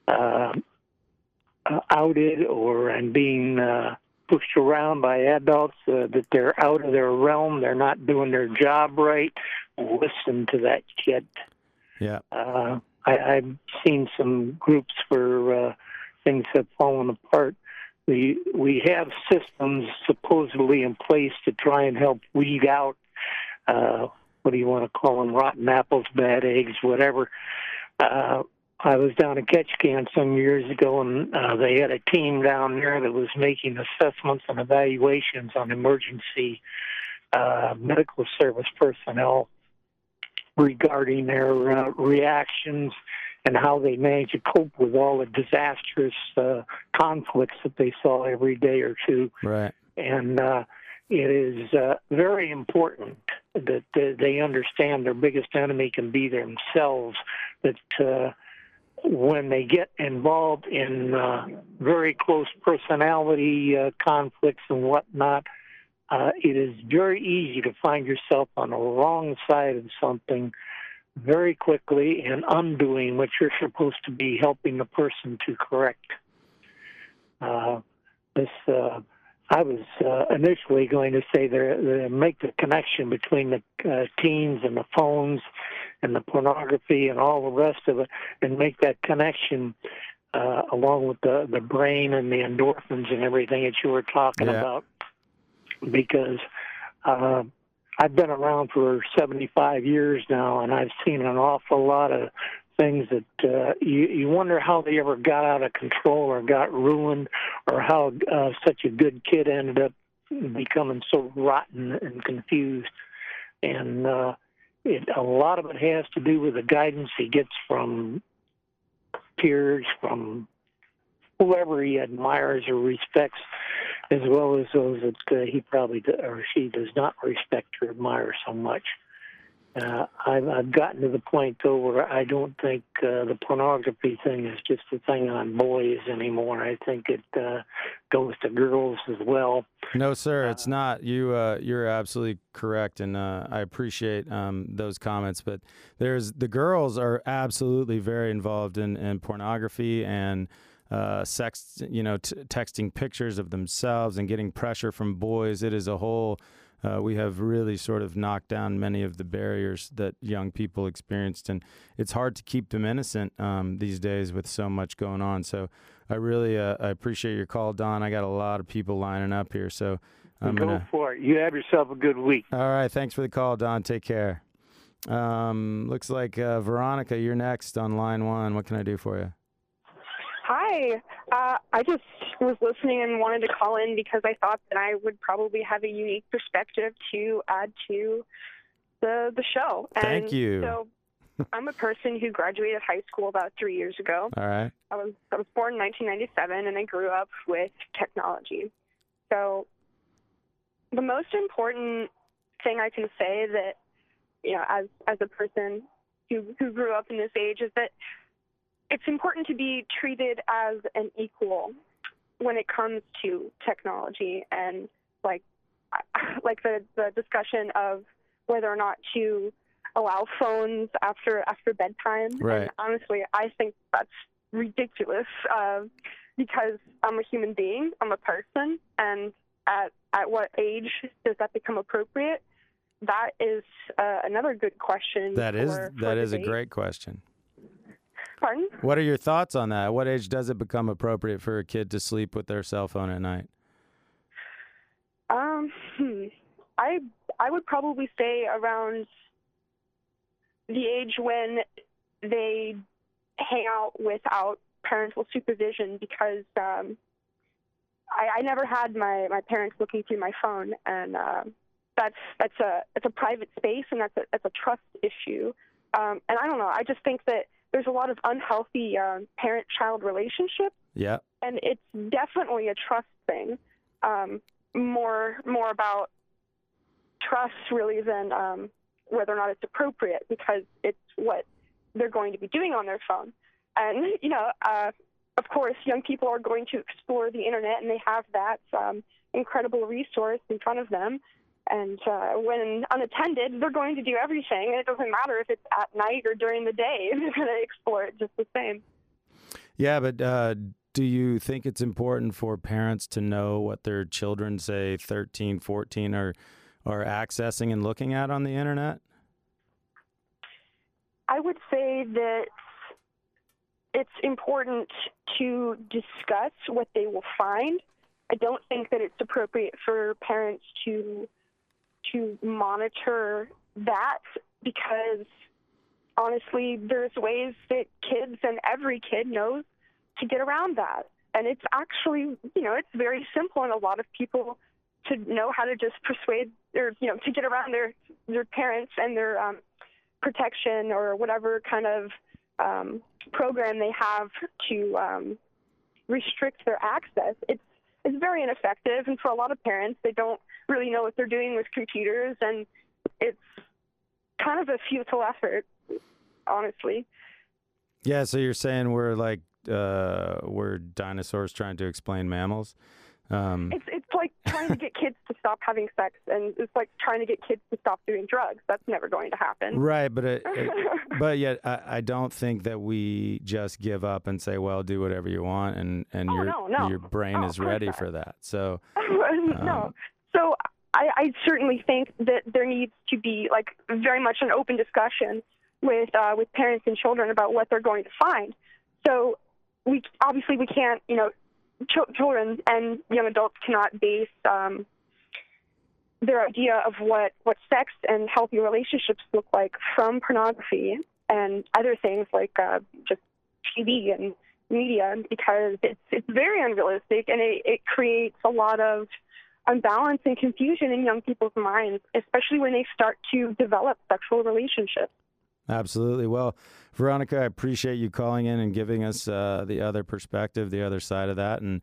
outed, or I'm being pushed around by adults, that they're out of their realm, they're not doing their job right, listen to that kid. Yeah. I've seen some groups where things have fallen apart. We have systems supposedly in place to try and help weed out, what do you want to call them, rotten apples, bad eggs, whatever. I was down at Ketchikan some years ago, and they had a team down there that was making assessments and evaluations on emergency medical service personnel regarding their reactions and how they manage to cope with all the disastrous conflicts that they saw every day or two. Right. And it is very important that they understand their biggest enemy can be themselves, that when they get involved in very close personality conflicts and whatnot, it is very easy to find yourself on the wrong side of something very quickly and undoing what you're supposed to be helping the person to correct. I was initially going to say make the connection between the teens and the phones and the pornography and all the rest of it, and make that connection along with the brain and the endorphins and everything that you were talking about. Because I've been around for 75 years now, and I've seen an awful lot of things that you wonder how they ever got out of control or got ruined, or how such a good kid ended up becoming so rotten and confused. And a lot of it has to do with the guidance he gets from peers, from whoever he admires or respects, as well as those that he probably or she does not respect or admire so much. I've gotten to the point, though, where I don't think the pornography thing is just a thing on boys anymore. I think it goes to girls as well. No, sir, it's not. You're absolutely correct, and I appreciate those comments. But the girls are absolutely very involved in pornography and sex. Texting pictures of themselves and getting pressure from boys. It is a whole. We have really sort of knocked down many of the barriers that young people experienced, and it's hard to keep them innocent these days with so much going on. So I really I appreciate your call, Don. I got a lot of people lining up here, so Go for it. You have yourself a good week. All right. Thanks for the call, Don. Take care. Looks like Veronica, you're next on line 1. What can I do for you? Hi. I just was listening and wanted to call in because I thought that I would probably have a unique perspective to add to the show. Thank you. So I'm a person who graduated high school about 3 years ago. All right. I was born in 1997, and I grew up with technology. So the most important thing I can say that, as a person who grew up in this age is that it's important to be treated as an equal when it comes to technology, and like the discussion of whether or not to allow phones after bedtime. Right. And honestly, I think that's ridiculous because I'm a human being, I'm a person, and at what age does that become appropriate? That is another good question. That is a debate. great question. Pardon? What are your thoughts on that? At what age does it become appropriate for a kid to sleep with their cell phone at night? I would probably say around the age when they hang out without parental supervision, because I never had my parents looking through my phone, and it's a private space, and that's a trust issue. And I don't know. I just think that there's a lot of unhealthy parent-child relationships. Yeah. And it's definitely a trust thing. More about trust really than whether or not it's appropriate, because it's what they're going to be doing on their phone. And, of course, young people are going to explore the internet, and they have that incredible resource in front of them. And when unattended, they're going to do everything, and it doesn't matter if it's at night or during the day. They're going to explore it just the same. Yeah, but do you think it's important for parents to know what their children, say 13, 14, are accessing and looking at on the internet? I would say that it's important to discuss what they will find. I don't think that it's appropriate for parents to monitor that, because honestly, there's ways that kids, and every kid knows, to get around that. And it's actually, it's very simple, and a lot of people to know how to just persuade, or, to get around their parents and their protection or whatever kind of program they have to restrict their access. It's very ineffective, and for a lot of parents, they don't really know what they're doing with computers, and it's kind of a futile effort, honestly. Yeah, so you're saying we're dinosaurs trying to explain mammals? It's like trying to get kids to stop having sex, and it's like trying to get kids to stop doing drugs. That's never going to happen. Right, but yet I don't think that we just give up and say, well, do whatever you want, and your brain is ready for that. So no. So I certainly think that there needs to be like very much an open discussion with parents and children about what they're going to find. So we can't, children and young adults cannot base their idea of what sex and healthy relationships look like from pornography and other things like just TV and media, because it's very unrealistic, and it creates a lot of unbalance and confusion in young people's minds, especially when they start to develop sexual relationships. Absolutely. Well, Veronica, I appreciate you calling in and giving us the other perspective, the other side of that, and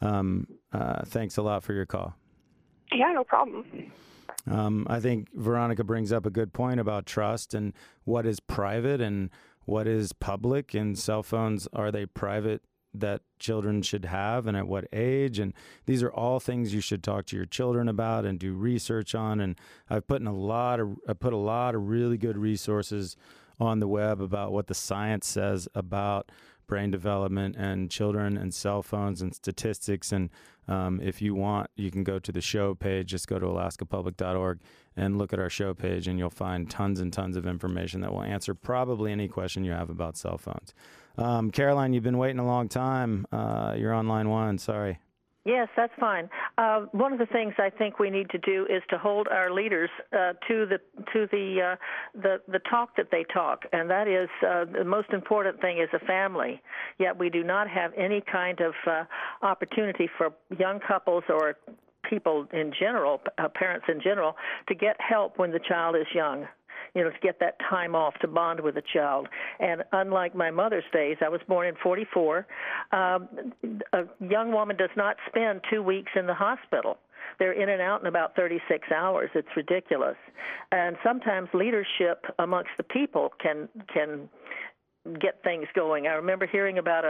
thanks a lot for your call. Yeah, no problem. I think Veronica brings up a good point about trust and what is private and what is public, and cell phones, are they private that children should have, and at what age? And these are all things you should talk to your children about and do research on. And I've put a lot of really good resources on the web about what the science says about brain development and children and cell phones and statistics. And if you want, you can go to the show page. Just go to alaskapublic.org and look at our show page, and you'll find tons and tons of information that will answer probably any question you have about cell phones. Caroline, you've been waiting a long time. You're on line one. Sorry. Yes, that's fine. One of the things I think we need to do is to hold our leaders to the talk that they talk, and that is the most important thing is a family. Yet we do not have any kind of opportunity for young couples or people in general, parents in general, to get help when the child is young. To get that time off to bond with a child. And unlike my mother's days, I was born in 1944, a young woman does not spend 2 weeks in the hospital. They're in and out in about 36 hours. It's ridiculous. And sometimes leadership amongst the people can get things going. I remember hearing about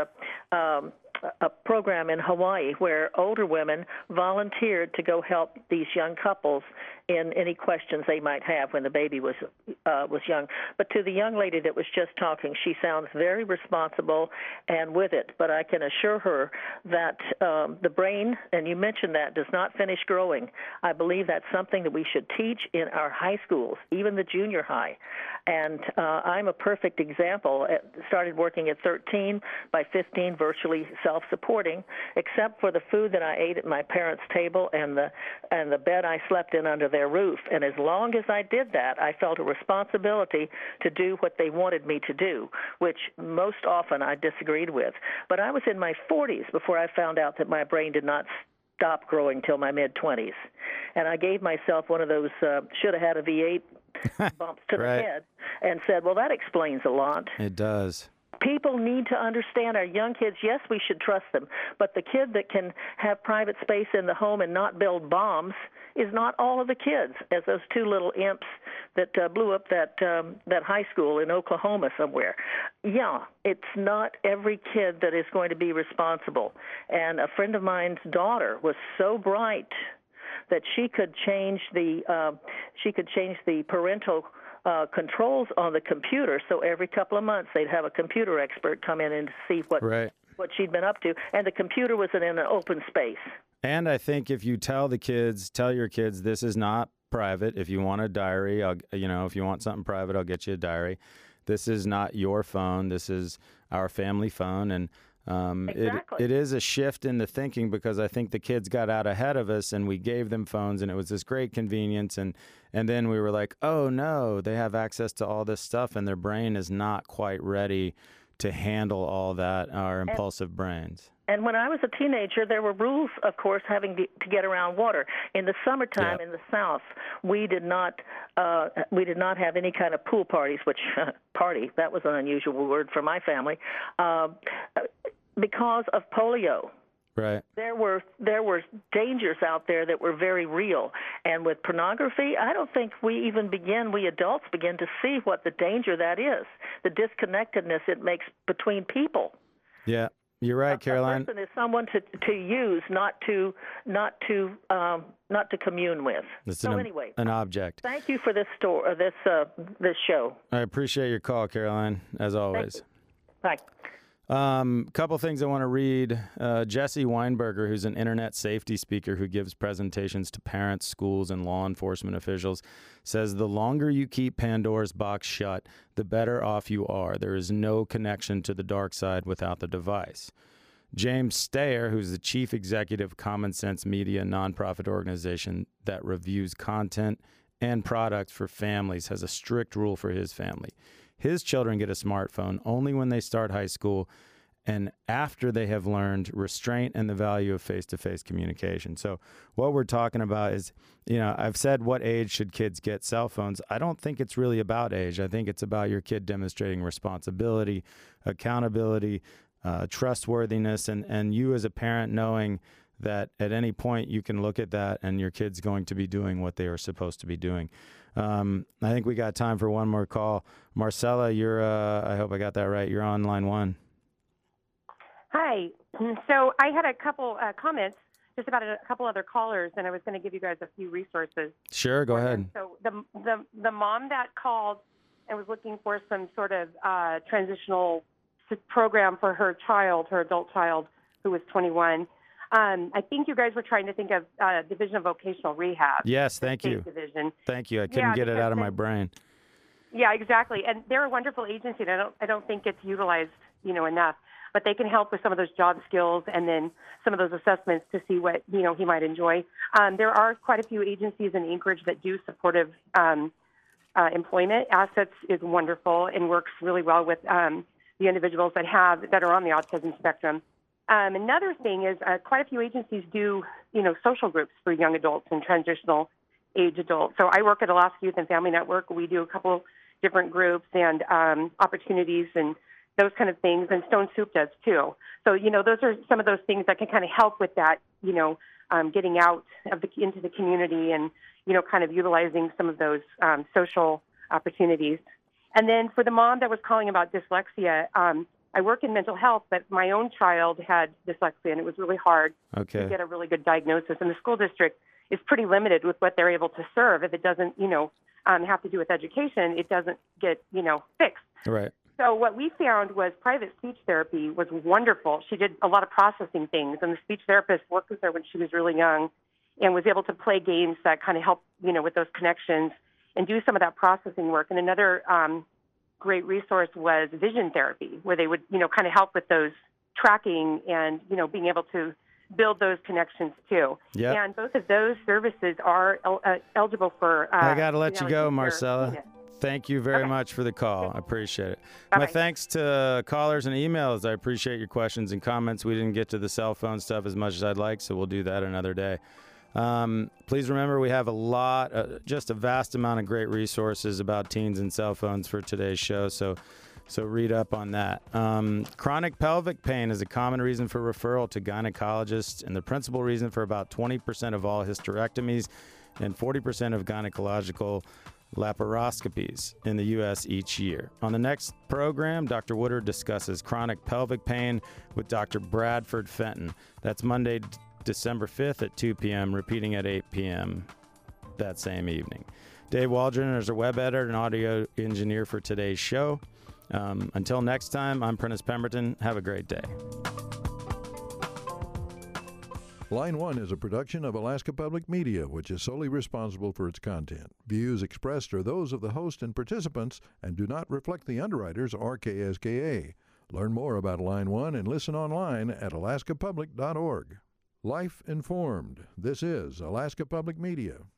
a program in Hawaii where older women volunteered to go help these young couples in any questions they might have when the baby was young. But to the young lady that was just talking, she sounds very responsible and with it. But I can assure her that the brain, and you mentioned that, does not finish growing. I believe that's something that we should teach in our high schools, even the junior high. And I'm a perfect example. Started working at 13, by 15, virtually self-supporting, except for the food that I ate at my parents' table and the bed I slept in under their roof. And as long as I did that, I felt a responsibility to do what they wanted me to do, which most often I disagreed with. But I was in my 40s before I found out that my brain did not stop growing till my mid-20s. And I gave myself one of those should have had a V8 bumps to right. the head and said, well, that explains a lot. It does. People need to understand our young kids. Yes, we should trust them, but the kid that can have private space in the home and not build bombs is not all of the kids, as those two little imps that blew up that high school in Oklahoma somewhere. Yeah, it's not every kid that is going to be responsible. And a friend of mine's daughter was so bright that she could change the parental controls on the computer. So every couple of months they'd have a computer expert come in and see what she'd been up to, and the computer was in an open space. And I think if you tell your kids this is not private. If you want a diary, if you want something private, I'll get you a diary. This is not your phone. This is our family phone, and exactly. It is a shift in the thinking, because I think the kids got out ahead of us and we gave them phones and it was this great convenience. And then we were like, oh no, they have access to all this stuff and their brain is not quite ready to handle all that, our impulsive brains. And when I was a teenager, there were rules, of course, having to get around water. In the summertime in the South, we did not have any kind of pool parties, which party, that was an unusual word for my family, because of polio. Right. There were dangers out there that were very real. And with pornography, I don't think we adults begin to see what the danger that is, the disconnectedness it makes between people. Yeah. You're right, Caroline. A person is someone to use, not to commune with. It's anyway, an object. Thank you for this this show. I appreciate your call, Caroline, as always. Bye. Couple things I want to read. Jesse Weinberger, who's an internet safety speaker who gives presentations to parents, schools, and law enforcement officials, says the longer you keep Pandora's box shut, the better off you are. There is no connection to the dark side without the device. James Stayer, who's the chief executive of Common Sense Media, a nonprofit organization that reviews content and products for families, has a strict rule for his family. His children get a smartphone only when they start high school and after they have learned restraint and the value of face-to-face communication. So what we're talking about is, I've said what age should kids get cell phones. I don't think it's really about age. I think it's about your kid demonstrating responsibility, accountability, trustworthiness, and you as a parent knowing that at any point you can look at that and your kid's going to be doing what they are supposed to be doing. I think we got time for one more call. Marcella, you're, I hope I got that right. You're on line one. Hi. So I had a couple comments just about a couple other callers, and I was going to give you guys a few resources. Sure, go ahead. So the mom that called and was looking for some sort of transitional program for her adult child, who was 21. I think you guys were trying to think of Division of Vocational Rehab. Yes, thank you. Division. Thank you. I couldn't get it out of my brain. Yeah, exactly. And they're a wonderful agency. And I don't think it's utilized, enough. But they can help with some of those job skills and then some of those assessments to see what he might enjoy. There are quite a few agencies in Anchorage that do supportive employment. Assets is wonderful and works really well with the individuals that are on the autism spectrum. Another thing is quite a few agencies do, social groups for young adults and transitional age adults. So I work at Alaska Youth and Family Network. We do a couple different groups and opportunities and those kind of things, and Stone Soup does too. So, those are some of those things that can kind of help with that, getting out into the community and, kind of utilizing some of those social opportunities. And then for the mom that was calling about dyslexia, I work in mental health, but my own child had dyslexia, and it was really hard to get a really good diagnosis. And the school district is pretty limited with what they're able to serve. If it doesn't, have to do with education, it doesn't get, fixed. Right. So what we found was private speech therapy was wonderful. She did a lot of processing things, and the speech therapist worked with her when she was really young and was able to play games that kind of help, with those connections and do some of that processing work. And another great resource was vision therapy, where they would, kind of help with those tracking and, being able to build those connections too. Yep. And both of those services are eligible for... I got to let you go, Marcella. Thank you very much for the call. I appreciate it. My thanks to callers and emails. I appreciate your questions and comments. We didn't get to the cell phone stuff as much as I'd like, so we'll do that another day. Please remember we have just a vast amount of great resources about teens and cell phones for today's show, so read up on that. Chronic pelvic pain is a common reason for referral to gynecologists and the principal reason for about 20% of all hysterectomies and 40% of gynecological laparoscopies in the U.S. each year. On the next program, Dr. Woodard discusses chronic pelvic pain with Dr. Bradford Fenton. That's Monday, December 5th at 2 p.m., repeating at 8 p.m. that same evening. Dave Waldron is our web editor and audio engineer for today's show. Until next time, I'm Prentice Pemberton. Have a great day. Line 1 is a production of Alaska Public Media, which is solely responsible for its content. Views expressed are those of the host and participants and do not reflect the underwriters or KSKA. Learn more about Line 1 and listen online at alaskapublic.org. Life informed. This is Alaska Public Media.